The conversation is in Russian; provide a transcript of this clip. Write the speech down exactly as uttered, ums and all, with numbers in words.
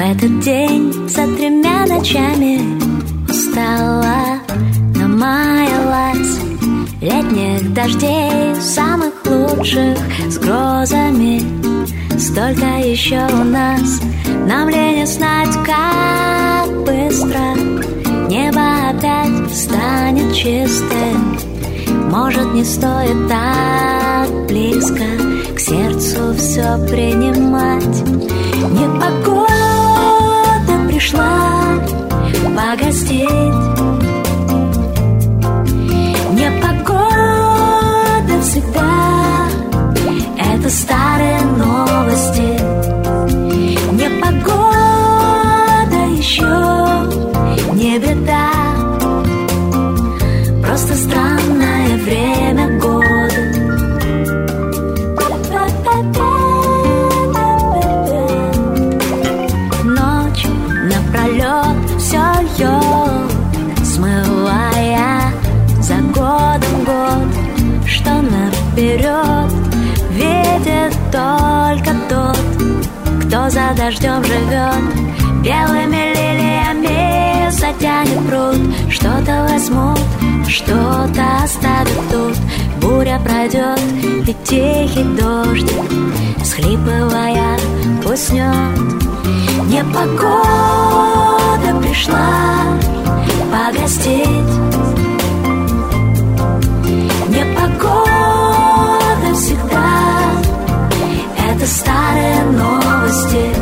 этот день за тремя ночами устала, намаялась летних дождей, самых лучших с грозами. Столько еще у нас, нам лень знать, как быстро небо опять станет чистым. Может, не стоит так близко к сердцу все принимать. Непогода пришла погостить. Непогода всегда — это старые новости. Непогода еще не беда, просто странное время года. Ночь напролет все льет, смывая за годом год, что наперед видит только тот, кто за дождем живет. Белыми лилиями затянет пруд, что-то возьмут, что-то оставят тут. Буря пройдет, и тихий дождик, схлипывая, уснет. Непогода пришла погостить. Непогода всегда — это старые новости.